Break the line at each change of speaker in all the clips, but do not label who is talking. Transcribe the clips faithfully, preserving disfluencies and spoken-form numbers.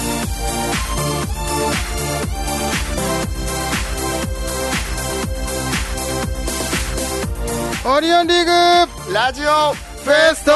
オリオンリーグ
ラジオ
フェスト、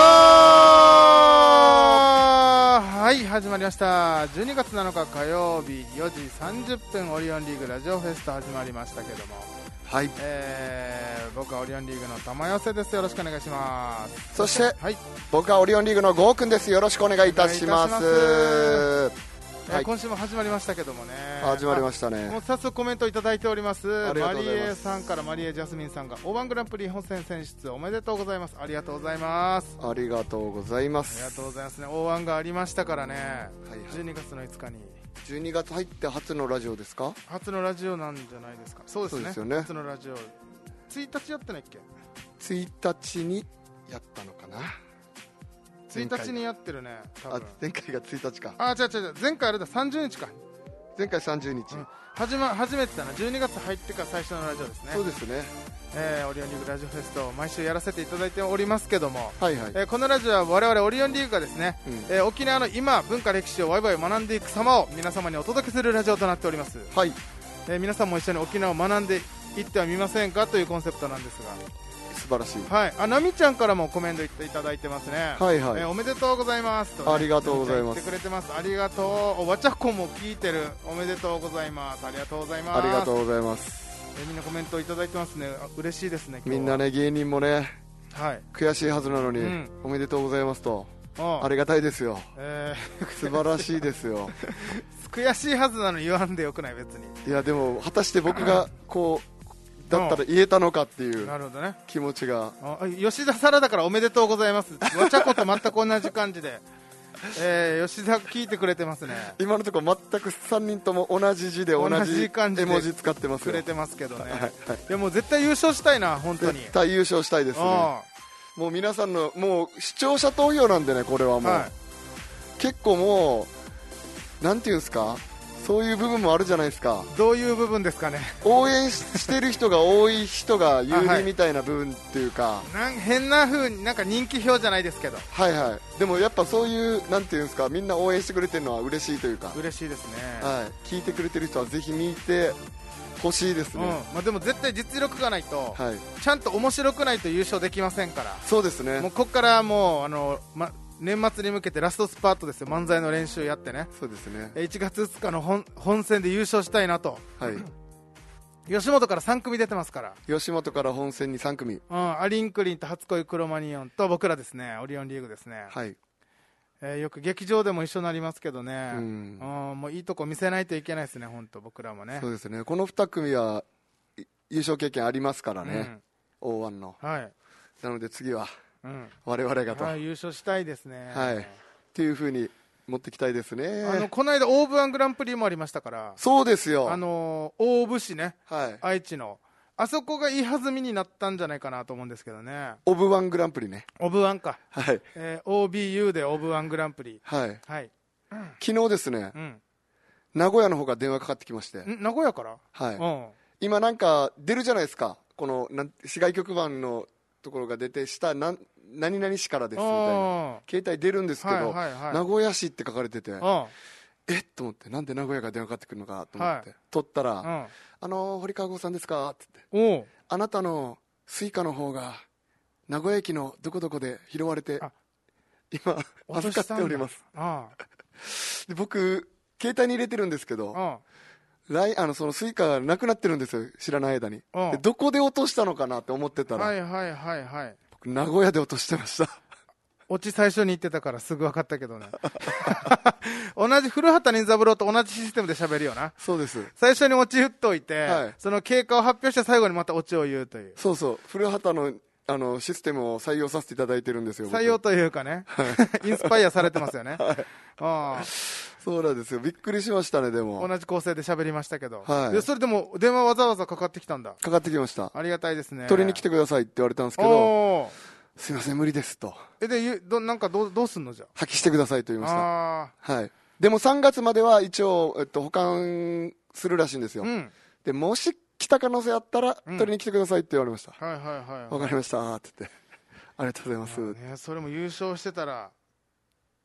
はい始まりました。じゅうにがつなのか火曜日よじさんじゅっぷん、オリオンリーグラジオフェスト始まりましたけども、
はい、
えー、僕はオリオンリーグの玉寄せです。よろしくお願いします。
そして、
はい、
僕はオリオンリーグのゴーくんです。よろしくお願いいたします。
えーはい、今週も始まりましたけどもね、
始まりましたね。
もう早速コメントいただいております。
ありがとうございます。
マリエさんから、マリエジャスミンさんがオーワングランプリ本戦選出おめでとうございます。ありがとうございます。
ありがとうございます。
ありがとうございますね。オーワンがありましたからね、はいはい、じゅうにがつのいつかに
じゅうにがつ入って初のラジオですか？
初のラジオなんじゃないですか。そうです ね, そうですよね。初のラジオついたちやってないっけ？
ついたちにやったのかな。
ついたちにやってるね、多分。
あ、前回がついたちか。
あ、違う違う、前回あれだ、さんじゅうにちか。
前回さんじゅうにち、
うん、始, ま初めてだな。じゅうにがつ入ってから最初のラジオですね。
そうですね。
えー、オリオンリーグラジオフェスト毎週やらせていただいておりますけども、
はいはい、
えー、このラジオは我々オリオンリーグがですね、うん、えー、沖縄の今文化歴史をワイワイ学んでいく様を皆様にお届けするラジオとなっております。
はい、
えー、皆さんも一緒に沖縄を学んでいってはみませんかというコンセプトなんですが、
素晴らしい。
はい、あ、なみちゃんからもコメントいただいてますね。
はいはい、
えー、おめでとうございますと、ね、
ありがとうございます。
言ってくれてます。ありがとう。おわちゃこも聞いてる。おめでとうございます。ありがとうございます。
ありがとうございます。
えー、みんなコメントいただいてますね。嬉しいですね。
みんなね、芸人もね、
はい、
悔しいはずなのに、うん、おめでとうございますと、ありがたいですよ。えー、素晴らしいですよ。
悔しいはずなのに言わんでよくない？別に。
いやでも果たして僕がこうだったら言えたのかっていう気持ちが、
うん、吉田沙羅だからおめでとうございます。わちゃこと全く同じ感じで、えー、吉田聞いてくれてますね。
今のところ全くさんにんとも同じ字で同じ絵文字使ってますよ。
くれてますけどね、はいはい、い
や
もう絶対優勝したいな。本当に
絶対優勝したいですね。もう皆さんのもう視聴者投票なんでね、これはもう、はい、結構もうなんていうんですか、そういう部分もあるじゃないですか。
どういう部分ですかね。
応援してる人が多い人が有利みたいな部分っていうか、
はい、なん変な風になんか人気票じゃないですけど、
はいはい、でもやっぱそういうなんていうんですか、みんな応援してくれてるのは嬉しいというか、
嬉しいですね。
はい、聞いてくれてる人はぜひ見てほしいですね。うん、
まあ、でも絶対実力がないと、
はい、
ちゃんと面白くないと優勝できませんから。
そうですね。
もうここからもうあの、ま年末に向けてラストスパートですよ。漫才の練習やってね。
そうですね。
いちがつふつかの 本, 本戦で優勝したいなと、
はい、
吉本からさんくみ出てますから。
吉本から本戦にさんくみ、
うん、アリンクリンと初恋クロマニヨンと僕らですね、オリオンリーグですね。
はい、
えー、よく劇場でも一緒になりますけどね、
うん、
うん、もういいとこ見せないといけないですね、本当僕らもね。
そうですね。このにくみは優勝経験ありますからね、うん、オーワン の、
はい、
なので次は、うん、我々がと、
はい、優勝したいですね。
はい、っていう風に持ってきたいですね。
あのこの間オーブワングランプリもありましたから。
そうですよ。
あの大府市ね、
はい、
愛知のあそこがいい弾みになったんじゃないかなと思うんですけどね。
オブワングランプリね。
オブワンか、
はい、
えー、オービーユー でオブワングランプリ、
はい
はい、
うん、昨日ですね、うん、名古屋の方が電話かかってきまして。
ん名古屋から、
はい、
うん、
今なんか出るじゃないですか、このなん市外局番のところが出て、下なん何々市からですみたいな携帯出るんですけど、はいはいはい、名古屋市って書かれてて、えっと思って、なんで名古屋が電話かかってくるのかと思って、はい、取ったら、うん、あの堀川剛さんですかって言って、あなたのスイカの方が名古屋駅のどこどこで拾われて今預かっております。ああで僕携帯に入れてるんですけど、あああのそのスイカがなくなってるんですよ、知らない間に。でどこで落としたのかなって思ってたら、
はいはいはいはい、
僕名古屋で落としてました。
オチ最初に言ってたからすぐ分かったけどね。同じ古畑任三郎と同じシステムで喋るよな。
そうです。
最初にオチ打っといて、はい、その経過を発表して最後にまたオチを言うという。
そうそう、古畑のあのシステムを採用させていただいてるんですよ。
採用というかね、はい、インスパイアされてますよね。はい、ああ
そうなんですよ。びっくりしましたね。でも
同じ構成で喋りましたけど、
はい、
でそれでも電話わざわざかかってきたんだ。
かかってきました。
ありがたいですね。
取りに来てくださいって言われたんですけど、すいません無理ですと。
えでどなんかどうどうすんのじゃ。
破棄してくださいと言いました。
あ、
はい、でもさんがつまでは一応、えっと、保管するらしいんですよ。うん、でもし来た可能性あったら、うん、取りに来てくださいって言われました。
はいはいはい、はい、
わかりましたって言って、ありがとうございます、
ね、それも優勝してたら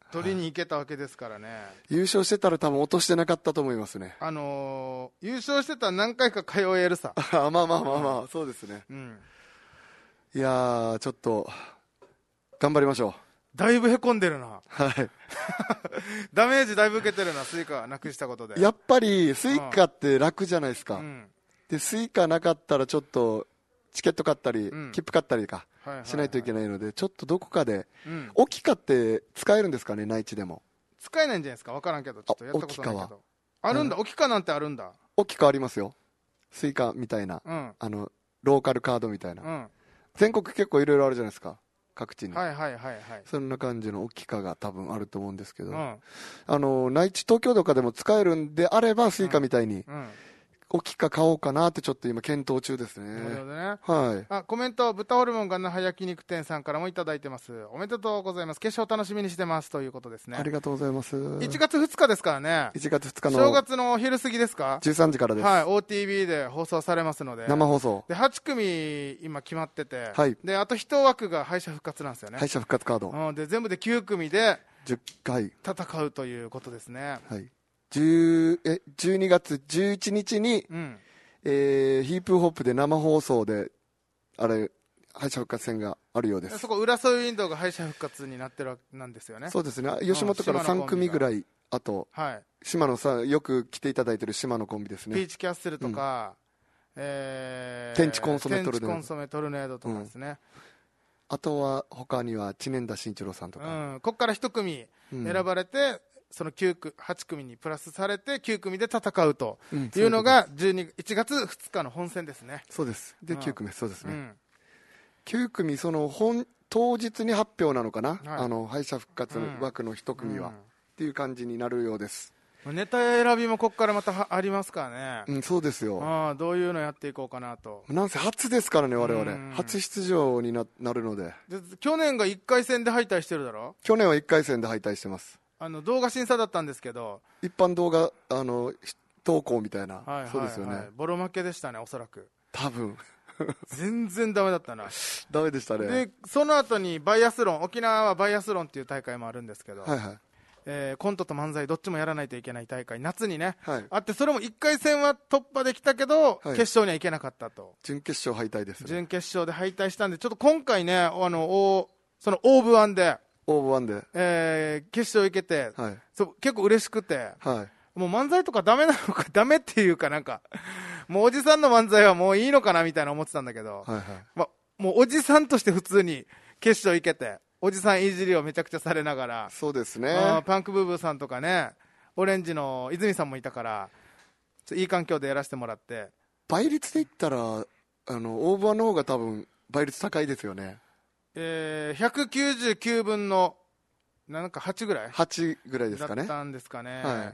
取りに行けたわけですからね、はい、
優勝してたら多分落としてなかったと思いますね。
あのー、優勝してたら何回か通えるさ
まあまあまあまあ、そうですね、うん、いやーちょっと頑張りましょう。
だいぶへこんでるな。
はい
ダメージだいぶ受けてるな、スイカなくしたことで。
やっぱりスイカって楽じゃないですか、うん、でスイカなかったらちょっとチケット買ったり、うん、切符買ったりか、はいはいはい、しないといけないので、ちょっとどこかで、うん、オキカって使えるんですかね、内地でも。
使えないんじゃないですか、分からんけど、ちょっとやったことないけど。あるんだ、オキカなんてあるんだ。
オキカありますよ、スイカみたいな、うん、あのローカルカードみたいな、うん、全国結構いろいろあるじゃないですか、各地に。
はいはいはいはい。
そんな感じのオキカが多分あると思うんですけど、うん、あの内地東京とかでも使えるんであればスイカみたいに、うんうん、オキカ買おうかなってちょっと今検討中ですね。
なるほどね。
はい。
あ、コメント、豚ホルモンが那覇焼肉店さんからもいただいてます。おめでとうございます。決勝楽しみにしてますということですね。
ありがとうございます。
いちがつふつかですからね。
いちがつふつかの
正月の昼過ぎですか。
じゅうさんじからです。
はい。オーティービー で放送されますので。
生放送。
ではち組今決まってて。
はい。
であといち枠が敗者復活なんですよね。
敗者復活カード。
うん。で全部できゅう組で
じゅっかい
戦うということですね。
はい。じゅうえじゅうにがつじゅういちにちに。うん。えー、ヒープホップで生放送であれ敗者復活戦があるようです。
そこ浦添ウィンドウが敗者復活になってるわけなんですよね。
そうですね。吉本からさん組ぐらい、あと、はい、島野さんよく来ていただいてる島野コンビですね。
ピーチキャッスルとか、うん、えー、
天地コンソメトルネード、
天地コンソメトルネードとかですね、うん、
あとは他には知念田慎一郎さんとか、
うん、ここからいち組選ばれて、うん、そのきゅう組はち組にプラスされてきゅう組で戦うというのがじゅうにいちがつふつかの本戦ですね。
そうです。で、うん、きゅう組そうですね、うん、きゅう組その本当日に発表なのかな、はい、あの敗者復活の枠のいち組は、うん、っていう感じになるようです。
ネタ選びもここからまたありますからね、
うん、そうですよ。
あどういうのやっていこうかなと。
なんせ初ですからね、我々初出場に な, なるの で,
で去年がいっかい戦で敗退してるだろ。
去年はいっかい戦で敗退してます。
あの動画審査だったんですけど、
一般動画あの投稿みたいな、はいはいはい、そうですよね。
ボロ負けでしたね、おそらく
多分
全然ダメだったな。
ダメでしたね。
でその後にバイアスロン、沖縄はバイアスロンっていう大会もあるんですけど、はいはい、えー、コントと漫才どっちもやらないといけない大会夏にね、はい、あって、それもいっかい戦は突破できたけど、はい、決勝にはいけなかったと。
準決勝敗退ですね。
準決勝で敗退したんで、ちょっと今回ね、あのおそのオーブワンで
オーブワンで、
えー、決勝行けて、はい、そう結構嬉しくて、はい、もう漫才とかダメなのかダメっていうかなんかもうおじさんの漫才はもういいのかなみたいな思ってたんだけど、はいはい、ま、もうおじさんとして普通に決勝行けて、おじさんいじりをめちゃくちゃされながら、
そうですね、
パンクブーブーさんとかね、オレンジの泉さんもいたから、ちょいい環境でやらせてもらって。
倍率で言ったらあのオーバーの方が多分倍率高いですよね。
えー、ひゃくきゅうじゅうきゅうぶんのなんかはちぐらい
はちぐらいですかね。
だったんですかね、はい、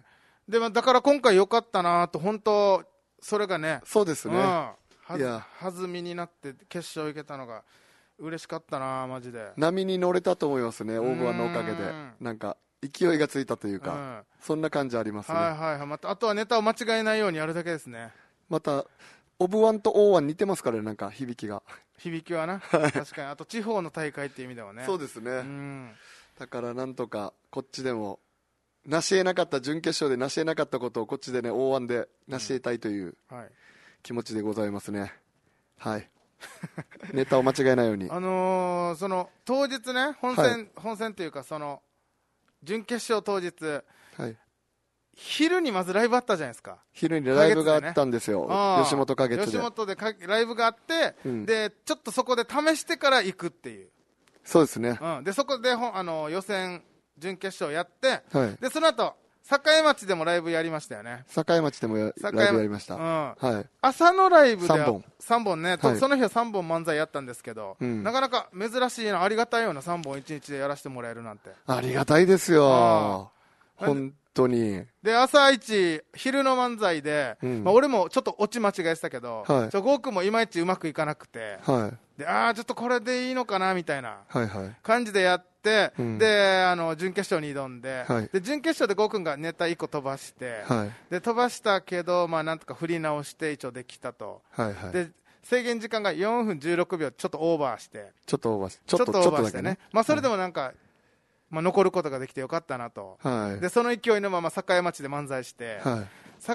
でもだから今回良かったなと、本当それがね、
そうですね、うん、
はず弾みになって決勝行けたのが嬉しかったな、マジで。
波に乗れたと思いますね、オーバーのおかげで。なんか勢いがついたというか、うん、そんな感じありますね。
はいはいはい、またあとはネタを間違えないようにやるだけですね。
またオブワンとオーワン似てますからね、なんか響きが
響きはな確かに。あと地方の大会っていう意味ではね。
そうですね、うん、だからなんとかこっちでも成し得なかった、準決勝で成し得なかったことをこっちでね オーワン で成し得たいという気持ちでございますね、うん、はいネタを間違えないように。
あのー、その当日ね、本戦、はい、本戦というかその準決勝当日、はい、昼にまずライブあったじゃないですか。
昼にライブがあったんですよ、ね、吉本花月で。
吉本でかライブがあって、うん、でちょっとそこで試してから行くっていう。
そうですね、
うん、でそこでほあの予選準決勝やって、はい、でその後栄町でもライブやりましたよね。
栄町でもライブやりました、うんはい、
朝のライブで
さんぼん
さんぼんね、はい、その日はさんぼん漫才やったんですけど、うん、なかなか珍しいな、ありがたいようなさんぼんいちにちでやらせてもらえるなんて。
ありがたいですよ、本当に。
で朝一昼の漫才で、うんまあ、俺もちょっとオチ間違えてたけど、はい、ちょゴーくんもいまいちうまくいかなくて、はい、でああちょっとこれでいいのかなみたいな感じでやって、はいはい、であの準決勝に挑んで、はい、で準決勝でゴーくんがネタいっこ飛ばして、はい、で飛ばしたけど、まあ、なんとか振り直して一応できたと、はいはい、で制限時間がよんぷんじゅうろくびょうちょっとオーバーして、
ちょっとオーバーして
ちょっとオーバーしてね、まあ、それでもなんか、 まあ、残ることができてよかったなと、はい、でその勢いのまま栄町で漫才して、はい、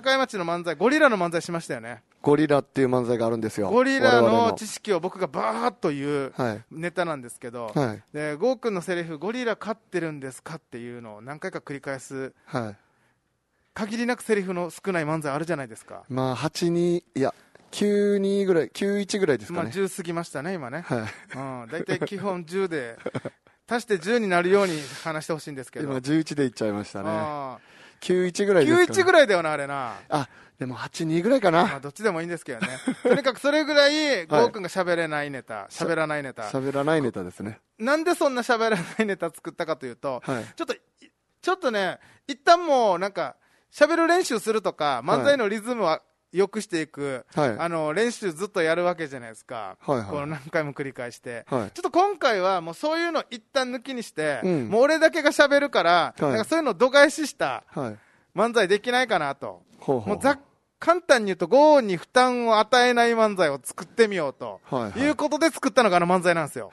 栄町の漫才、ゴリラの漫才しましたよね。
ゴリラっていう漫才があるんですよ。
ゴリラの知識を僕がバーッと言うネタなんですけど、はい、でゴーくんのセリフ、ゴリラ飼ってるんですかっていうのを何回か繰り返す、はい、限りなくセリフの少ない漫才あるじゃないですか。
まあはちにいやきゅうにぐらい、きゅういちぐらいですかね。
まあじゅう過ぎましたね今ね、はい、うん、だいたい基本じゅうで足してじゅうになるように話してほしいんですけど、
今じゅういちでいっちゃいましたね。きゅういちぐらいですかね。
きゅういちぐらいだよなあれな。
あ、でもはちにぐらいかな。
まあどっちでもいいんですけどね。とにかくそれぐらいゴーくんが喋れないネタ、喋らないネタ、
喋らないネタですね。
なんでそんな喋らないネタ作ったかというと、はい、ちょっとちょっとね、一旦もうなんか喋る練習するとか漫才のリズムは良くしていく、はい、あの練習ずっとやるわけじゃないですか、はいはい、この何回も繰り返して、はい、ちょっと今回はもうそういうの一旦抜きにして、うん、もう俺だけが喋るから、はい、なんかそういうのを度外視した漫才できないかなと、はい、もうざ簡単に言うとゴーに負担を与えない漫才を作ってみようと、はいはい、いうことで作ったのがあの漫才なんですよ。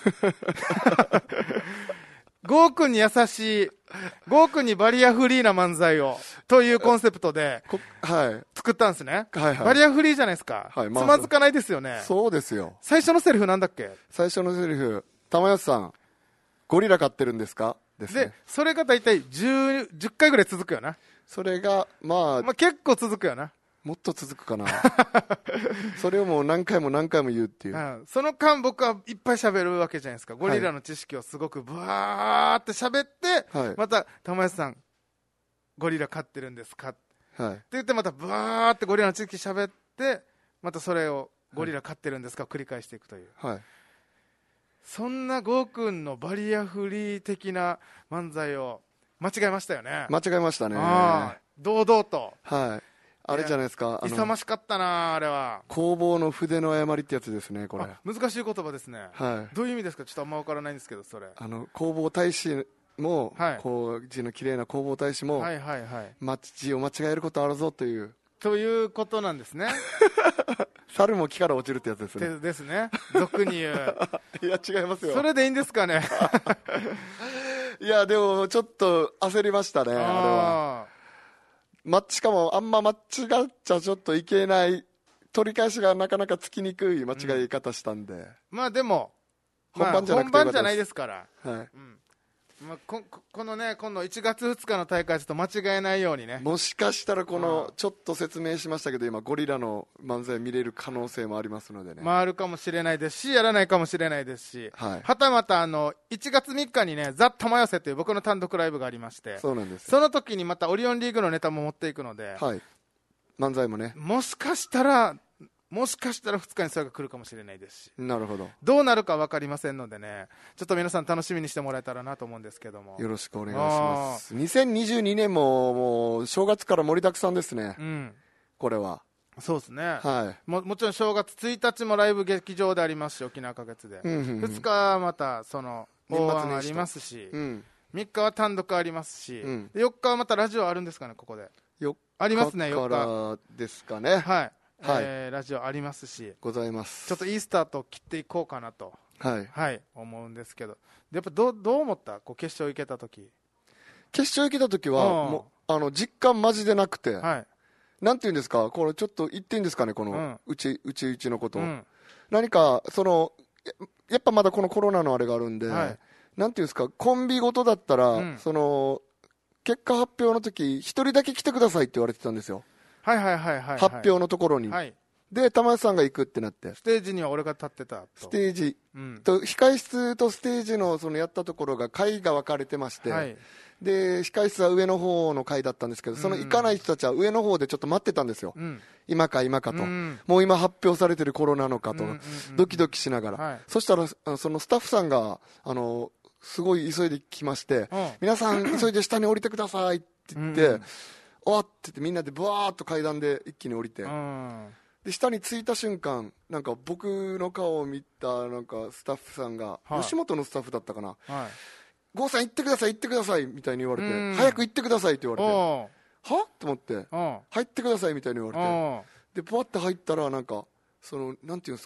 ゴーくんに優しい、ゴーくんにバリアフリーな漫才をというコンセプトで作ったんですね、はいはい、バリアフリーじゃないですか、はい、まあ、つまずかないですよね。
そうですよ。
最初のセリフなんだっけ。
最初のセリフ、玉吉さんゴリラ飼ってるんですかですね。
でそれが大体 10, 10回ぐらい続くよな。
それが、まあ、
まあ結構続くよな。
もっと続くかな。それをもう何回も何回も言うっていう、
うん、その間僕はいっぱい喋るわけじゃないですか。ゴリラの知識をすごくブワーって喋って、はい、また玉安さんゴリラ飼ってるんですか、はい、って言ってまたブワーってゴリラの知識喋って、またそれをゴリラ飼ってるんですかを繰り返していくという、はい、そんなゴーくんのバリアフリー的な漫才を間違えましたよね。
間違えましたね。
あ、堂々と、
はい、あれじゃないですか。
勇ましかったなあれは。
工房の筆の誤りってやつですね。これ
難しい言葉ですね、はい、どういう意味ですか。ちょっとあんま分からないんですけど。それ
あの工房大使も、はい、こう字の綺麗な工房大使も、
はいはいはい、
字を間違えることあるぞという
ということなんですね。
猿も木から落ちるってやつですね。
ですね、俗に言う。
いや違いますよ。
それでいいんですかね。
いやでもちょっと焦りましたね、あれは。ま、しかもあんま間違っちゃちょっといけない、取り返しがなかなかつきにくい間違い方したんで、うん、まあでも本番じゃなくて、まあ、本番じゃないですから、はい、うん、まあ、こ, このね今度いちがつふつかの大会ちょっと間違えないようにね。もしかしたらこのちょっと説明しましたけど今ゴリラの漫才見れる可能性もありますのでね。まあ、あるかもしれないですしやらないかもしれないですし、はい、はたまたあのいちがつみっかにねザ・玉寄せという僕の単独ライブがありまして、そうなんです。その時にまたオリオンリーグのネタも持っていくので、はい、漫才もね、もしかしたらもしかしたらふつかにそれが来るかもしれないですし、なるほど、どうなるか分かりませんのでね、ちょっと皆さん楽しみにしてもらえたらなと思うんですけども、よろしくお願いします。にせんにじゅうにねんももう正月から盛りだくさんですね、うん、これは。そうですね、はい、も, もちろん正月ついたちもライブ劇場でありますし、沖縄花月で、うんうんうん、ふつかはまたその大安ありますし、うん、みっかは単独ありますし、うん、よっかはまたラジオあるんですかね、ここで。よありますね、よっかからですかね、はい、はい、えー、ラジオありますし、ございます。ちょっといいスタートを切っていこうかなと、はい、はい、思うんですけど、やっぱどう、どう思った、こう決勝行けたとき。決勝行けたときは、もうあの実感マジでなくて、はい、なんていうんですか、これちょっと言っていいんですかね、この、うん、うちうちうちのこと、うん、何かそのやっぱまだこのコロナのあれがあるんで、はい、なんていうんですか、コンビごとだったら、うん、その結果発表の時一人だけ来てくださいって言われてたんですよ。はいはいはいはい、はい、発表のところに、はい、で玉井さんが行くってなって、ステージには俺が立ってたと。ステージ、うん、と控室とステージのそのやったところが階が分かれてまして、はい、で控室は上の方の階だったんですけど、その行かない人たちは上の方でちょっと待ってたんですよ、うん、今か今かと、うん、もう今発表されてるコロナのかと、うんうんうん、ドキドキしながら、はい、そしたらそのスタッフさんがあのすごい急いで来まして、うん、皆さん急いで下に降りてくださいって言って、うん、おーって言ってみんなでブワーッと階段で一気に降りて、うん、で下に着いた瞬間、なんか僕の顔を見たなんかスタッフさんが、はい、吉本のスタッフだったかな、はい、郷さん行ってください行ってくださいみたいに言われて、うん、早く行ってくださいって言われて、はと思って、入ってくださいみたいに言われて、でパッて入ったらなんかそのなんていうんですか、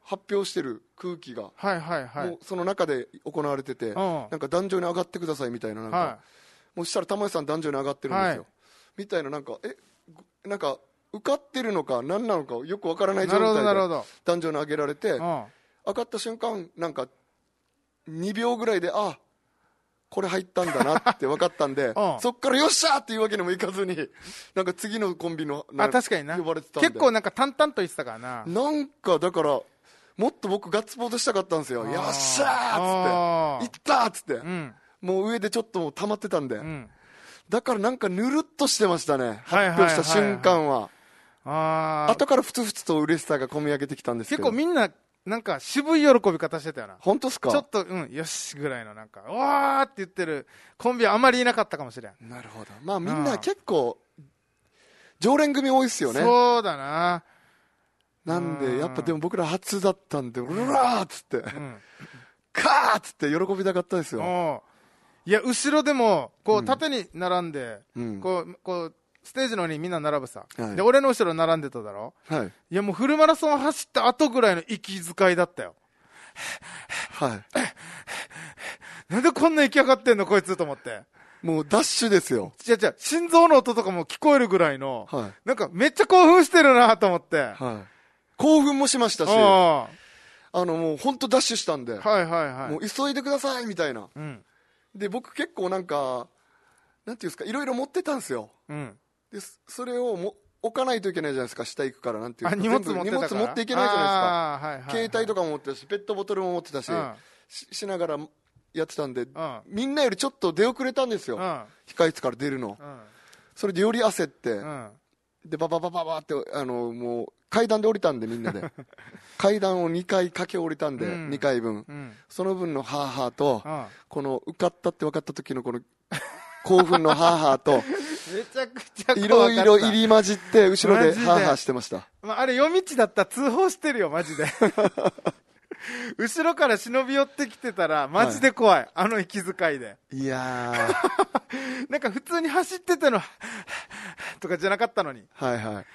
発表してる空気が、
はいはいはい、
もうその中で行われてて、うん、なんか壇上に上がってくださいみたいな、なんか、はい、もうしたら玉井さん壇上に上がってるんですよ、はい、みたいな、なんかえなんか受かってるのか何なのかよくわからない状態で壇上に上げられて、うん、上がった瞬間なんかにびょうぐらいで、あこれ入ったんだなって分かったんで、うん、そっからよっしゃーっていうわけにもいかずに、なんか次のコンビの
あ確かにな
呼ばれてたんで、
結構なんか淡々と言ってたからな、
なんかだからもっと僕ガッツポーズしたかったんですよ、よっしゃーっつって、いったーっつって、うん、もう上でちょっともう溜まってたんで、うん、だからなんかぬるっとしてましたね、発表した瞬間は。あ後からふつふつと嬉しさが込み上げてきたんですけど、
結構みんななんか渋い喜び方してたよな。
本当ですか？
ちょっとうんよしぐらいのなんかわーって言ってるコンビはあまりいなかったかもしれん。
なるほど。まあみんな結構常連組多いですよね。
そうだな。
なんでやっぱでも僕ら初だったんでうらーっつって、うん、カーっつって喜びたかったですよ。
いや後ろでもこう縦に並んで、うん、こうこうステージのにみんな並ぶさ、はい、で俺の後ろ並んでただろ、はい、いやもうフルマラソン走った後ぐらいの息遣いだったよ。はいなんでこんな息上がってんのこいつと思って、
もうダッシュですよ。
違う違う、心臓の音とかも聞こえるぐらいの、はい、なんかめっちゃ興奮してるなと思って、はい、
興奮もしましたし、ああのもう本当ダッシュしたんで、
はいはいはい、
もう急いでくださいみたいな、うん、で僕結構なんかなんていうんですか、いろいろ持ってたんですよ、うん、でそれをも置かないといけないじゃないですか、下行くから。なんていうか、
荷物持ってたから
荷物持っていけないじゃないですか、はいはいはい、携帯とかも持ってたしペットボトルも持ってたし、うん、し, しながらやってたんで、うん、みんなよりちょっと出遅れたんですよ、うん、控室から出るの、うん、それでより焦って、うん、でバババババってあのもう階段で降りたんでみんなで階段をにかい駆け降りたんで、うん、にかいぶん、うん、その分のハーハーと、うん、この受かったって分かった時のこの興奮のハーハーと
めちゃくちゃ
いろいろ入り混じって後ろでハーハーしてました。
まあ、あれ夜道だったら通報してるよマジで後ろから忍び寄ってきてたらマジで怖い、はい、あの息遣いで。
いや
ーなんか普通に走ってたのとかじゃなかったのに、
はいはい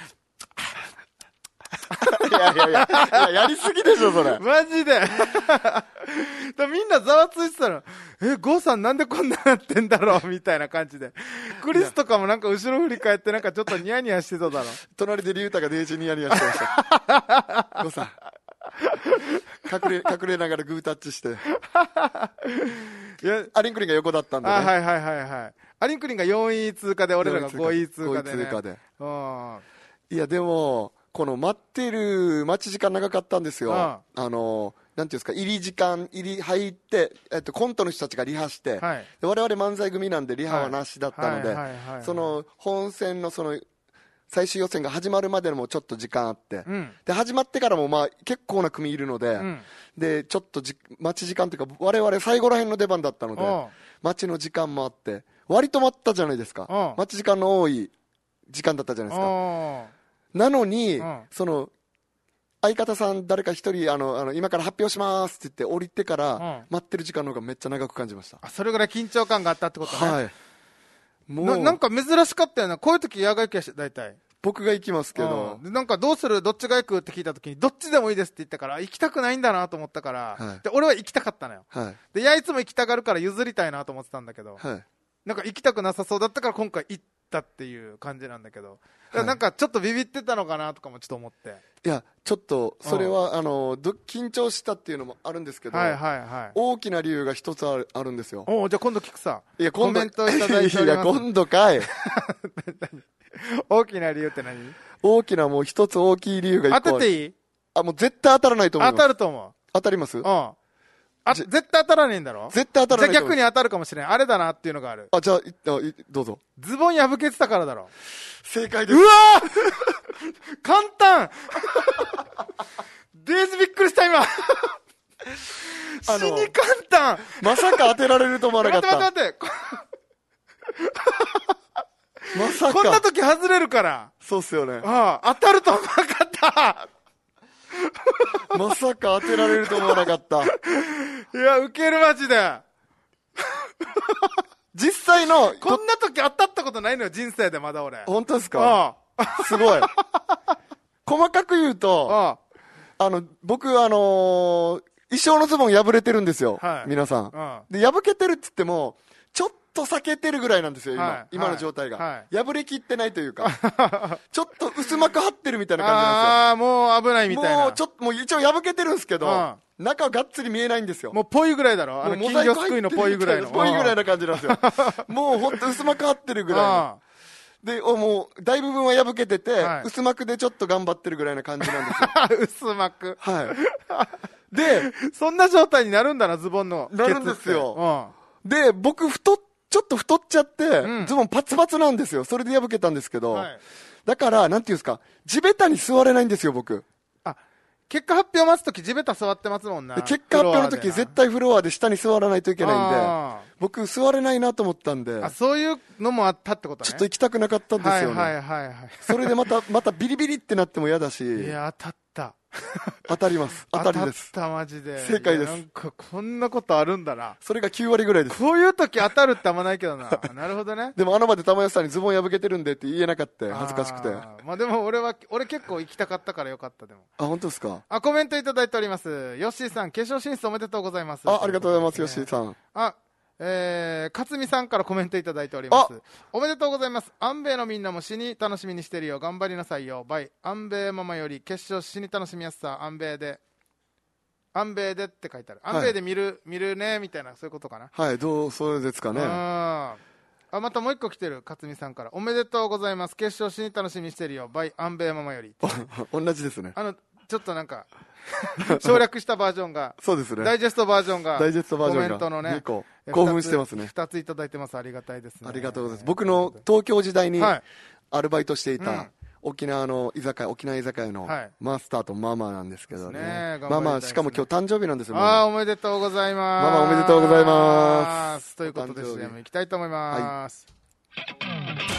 いやいやいや、や, やりすぎでしょそれ
マジでみんなざわついてたの。えゴーさんなんでこんななってんだろうみたいな感じで、クリスとかもなんか後ろ振り返ってなんかちょっとニヤニヤしてただろ。
隣でリュウタがデージニヤニヤしてましたゴーさん隠れ隠れながらグータッチしていやアリンクリンが横だったんでね。
あはいはいはいはい。アリンクリンがよんい通過で俺らがごい通過で、ね、
ごい通過で、うん、いやでもこの待ってる待ち時間長かったんですよ。ああのなんていうんですか、入り時間入り入って、えっと、コントの人たちがリハして、はい、で我々漫才組なんでリハはなしだったので、その本戦のその最終予選が始まるまでもちょっと時間あって、うん、で始まってからもまあ結構な組いるので、うん、でちょっとじ待ち時間というか我々最後らへんの出番だったので待ちの時間もあって割と待ったじゃないですか。待ち時間の多い時間だったじゃないですか。なのに、その相方さん誰か一人あのあの今から発表しますって言って降りてから、うん、待ってる時間の方がめっちゃ長く感じました。
あそれぐらい緊張感があったってことね。
はい、
もう な, なんか珍しかったよな、こういう時野外行きはして大体
僕が行きますけど、
うん、なんかどうするどっちが行くって聞いた時にどっちでもいいですって言ったから行きたくないんだなと思ったから、はい、で俺は行きたかったのよ、はい、でいやいつも行きたがるから譲りたいなと思ってたんだけど、はい、なんか行きたくなさそうだったから今回行ったっていう感じなんだけど、はい、なんかちょっとビビってたのかなとかもちょっと思って。
いやちょっとそれは、うん、あのど緊張したっていうのもあるんですけど、はいはいはい、大きな理由が一つあ る, あるんですよ。
おじゃあ今度聞くさ。
いや今度
コメントいただいております。いや
今度かい
大きな理由って何？
大きなもう一つ大きい理由が一個ある。
当てていい？
あもう絶対当たらないと思います。
当たると思う。
当たります？
うんあ絶対当たらねえんだろ。
絶対当たらない。
じゃあ逆に当たるかもしれん。あれだなっていうのがある。
あじゃあどうぞ。ズ
ボン破けてたからだろ。
正解です。
うわー簡単デージびっくりした今死に簡単。
まさか当てられると思わなかった。
待って待って待
ってまさか
こんな時外れるから。
そうっすよね。
ああ当たると思わなかった
まさか当てられると思わなかった。い
やウケるマジで
実際の
こんな時当たったことないのよ人生でまだ俺。
本当ですか？ああすごい細かく言うとあああの僕あのー、衣装のズボン破れてるんですよ、はい、皆さん、うん、で破けてるって言ってもちょっと避けてるぐらいなんですよ今、はい、今の状態が、はい、破れきってないというかちょっと薄膜張ってるみたいな感じなんですよ。
ああもう危ないみたいな。
もうちょっともう一応破けてるんですけど、うん、中はがっつり見えないんですよ。
もうポイぐらいだろ、あの金魚すくいのポイぐらいの
ポイぐらいな感じなんですよもうほんと薄膜張ってるぐらいので、おもう大部分は破けてて、はい、薄膜でちょっと頑張ってるぐらいな感じなんですよ
薄膜
はいで
そんな状態になるんだな、ズボンの
なるんですよ、うん、で僕太っちょっと太っちゃって、うん、ズボンパツパツなんですよ。それで破けたんですけど、はい、だからなんていうんですか、地べたに座れないんですよ僕。
あ、結果発表待つとき地べた座ってますもんな。
結果発表のとき絶対フロアで下に座らないといけないんで、僕座れないなと思ったんで、
あ、そういうのもあったってことね。
ちょっと行きたくなかったんですよね。
はいはいはいはい。
それでまたまたビリビリってなっても嫌だし。
いや当たった。
当たります。当たりです。
当たったマジで。
正解です。
なんかこんなことあるんだな。
それがきゅうわりぐらいです。
こういう時当たるってあんまないけどな。なるほどね。
でもあの場で玉安さんにズボン破けてるんでって言えなかった恥ずかしくて。
あまあでも俺は俺結構行きたかったからよかったでも。
あ本当ですか。
あコメントいただいております。ヨッシーさん決勝進出おめでとうございます。
あありがとうございます、ヨッシーさん。
あえー、勝美さんからコメントいただいております。おめでとうございます。アンベイのみんなも死に楽しみにしてるよ、頑張りなさいよ、バイアンベイママより決勝死に楽しみやすさ、アンベイでアンベイでって書いてある、アンベイで見る、はい、見るねみたいな、そういうことかな。
はい、どうそれですかね。
ああまたもう一個来てる、勝美さんからおめでとうございます、決勝死に楽しみにしてるよ、バイアンベイママより
同じですね。
あのちょっとなんか省略したバージョンが
そうですね、
ダイジェストバージョンが
ダイジェストバージョンが
コメントのね
興奮してますね。
ふたついただいてます。ありがたいですね。
ありがとうございます。僕の東京時代にアルバイトしていた、はい、沖縄の居酒屋、沖縄居酒屋のマスターとママなんですけどね、はい、ねママしかも今日誕生日なんですよ。
ああおめでとうございます。
ママおめでとうございます。
ということで シーエム いきたいと思います、はい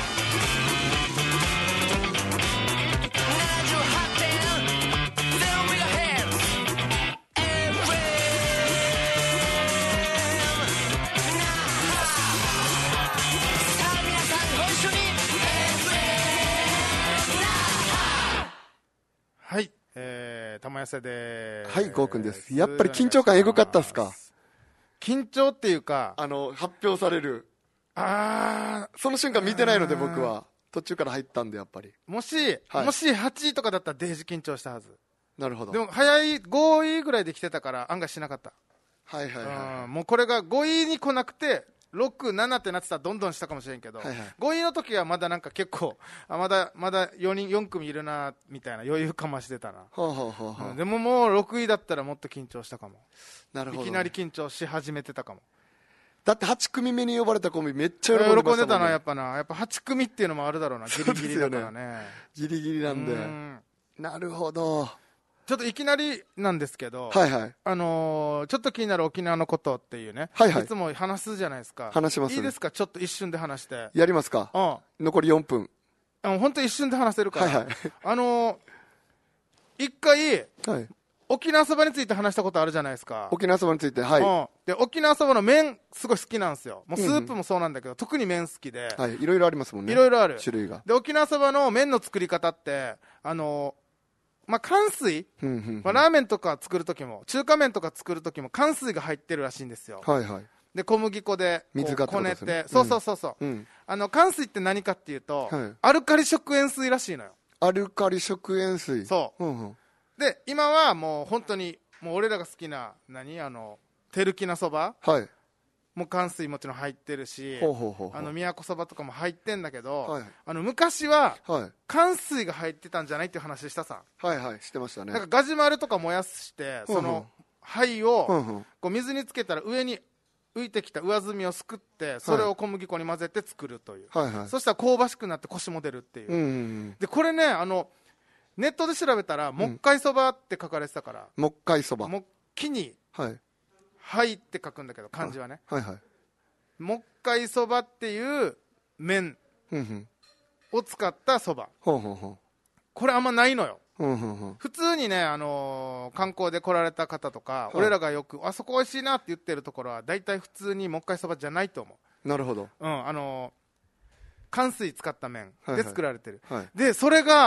はい、えー、玉寄せで
はい、ゴーくんです。やっぱり緊張感エグかったっすか。
緊張っていうか
あの発表される
あ
その瞬間見てないので僕は途中から入ったんでやっぱり
もし、はい、もしはちいとかだったらデージ緊張したはず。
なるほど。
でも早いごいぐらいで来てたから案外しなかった。
はいはいはい、
もうこれがごいに来なくてろく、ななってなってたらどんどんしたかもしれんけど、はいはい、ごいの時はまだなんか結構あまだまだよにんよん組いるなみたいな余裕かましてたな。
ほうほうほうほう、
うん、でももうろくいだったらもっと緊張したかも。
なるほど。
いきなり緊張し始めてたかも。
だってはち組目に呼ばれたコンビめっちゃ喜んでましたもんね。
喜んでたな。やっぱなやっぱはち組っていうのもあるだろうな。ギリギリだからね。ね
ギリギリなんで。んなるほど。
ちょっといきなりなんですけど、
はいはい、
あのー、ちょっと気になる沖縄のことっていうね、
はいはい、
いつも話すじゃないですか。
話します、ね、
いいですか、ちょっと一瞬で話して。
やりますか、うん、残りよんぷん。
本当一瞬で話せるから、
はいはい、
あのー、一回、はい、沖縄そばについて話したことあるじゃないですか。
沖縄そばについて、はい、うん、
で沖縄そばの麺すごい好きなんですよ。もうスープもそうなんだけど、うんうん、特に麺好きで、
はい、いろいろありますもんね。
いろいろある
種類が。
で沖縄そばの麺の作り方ってあのーまあ、乾水、うんうんうん、まあ、ラーメンとか作るときも中華麺とか作るときも乾水が入ってるらしいんですよ。
はいはい、
で小麦粉で
水が
こねて、そうそうそうそう、うん、あの乾水って何かっていうと、はい、アルカリ食塩水らしいのよ。
アルカリ食塩水。
そう、うんうん、で今はもう本当にもう俺らが好きな何あのテルキナそば、はい、もう乾水もちろん入ってるし、ほうほうほうほう、あの宮古そばとかも入ってんだけど、はい、あの昔は乾水が入ってたんじゃないっていう話したさ。
はいはい、してましたね。
なんかガジュマルとか燃やしてその灰をこう水につけたら上に浮いてきた上澄みをすくってそれを小麦粉に混ぜて作るという、はいはい、そしたら香ばしくなってコシも出るっていう、うんうんうん、でこれねあのネットで調べたらもっかいそばって書かれてたから、
もっかいそば、
もっきに、はいはいって書くんだけど漢字はね、はいはい、もっかいそばっていう麺を使ったそば、ほうほうほう、これあんまないのよ。ほうほうほう、普通にね、あのー、観光で来られた方とか、はい、俺らがよくあそこおいしいなって言ってるところは大体普通にもっかいそばじゃないと思う。
なるほど、うん、
あのー、乾水使った麺で作られてる、はいはい、でそれが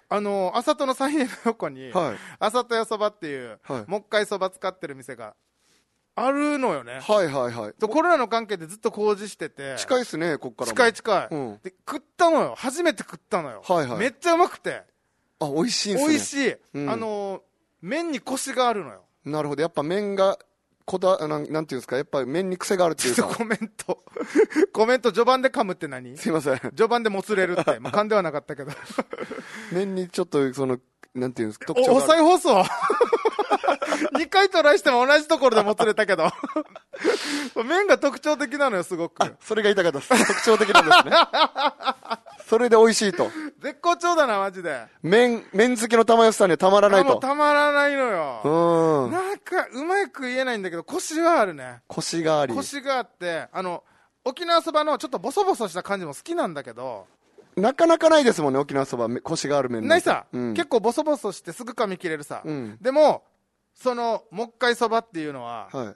あのー、あさとの三栄の横に、はい、あさとやそばっていう、はい、もっかいそば使ってる店があるのよね。
はいはいはい。
とコロナの関係でずっと工事してて。
近いっすね、こっからも。
近い近い、うん。で、食ったのよ。初めて食ったのよ。はいはい。めっちゃうまくて。
あ、美味しいんすね。
美味しい。うん、あのー、麺にコシがあるのよ。
なるほど。やっぱ麺が、こだ、なん、なんていうんですか、やっぱり麺に癖があるっていうか。
ちょっとコメント。コメント序盤で噛むって何？
すいません。
序盤でもつれるって。まあ、噛んではなかったけど。
麺にちょっと、その、なんていうんですか、特徴
がある。お、再放送にかいトライしても同じところでもつれたけど。麺が特徴的なのよ、すごく。
それが言いたかったです。特徴的なんですね。それで美味しいと。
絶好調だな、マジで。
麺、麺好きの玉吉さんにはたまらないと。
もうたまらないのよ。うん。なんか、うまく言えないんだけど、コシはあるね。
コシがあり。
コシがあって、あの、沖縄そばのちょっとボソボソした感じも好きなんだけど、
なかなかないですもんね、沖縄そば、コシがある麺
ないさ、うん、結構ボソボソしてすぐ噛み切れるさ。うん、でも、その、もっかいそばっていうのは、はい、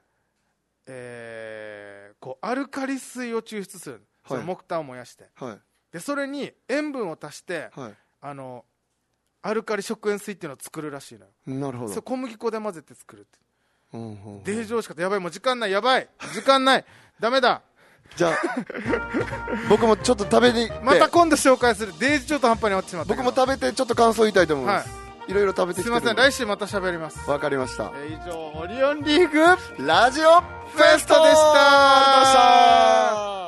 えー、こう、アルカリ水を抽出する。はい、その木炭を燃やして。はい、で、それに塩分を足して、はい、あの、アルカリ食塩水っていうのを作るらしいのよ。
なるほど。
それ小麦粉で混ぜて作るって。うんうんうん、デージ美味しかった。やばい、もう時間ない、やばい。時間ない。ダメだ。
じゃあ僕もちょっと食べに行って
また今度紹介する。デージ中途半端に終わってしまったけど
僕も食べてちょっと感想言いたいと思います、はい、いろいろ食べてきて
すいません、来週また喋ります。
わかりました、
えー、以上オリオンリーグ
ラジオフェストでした。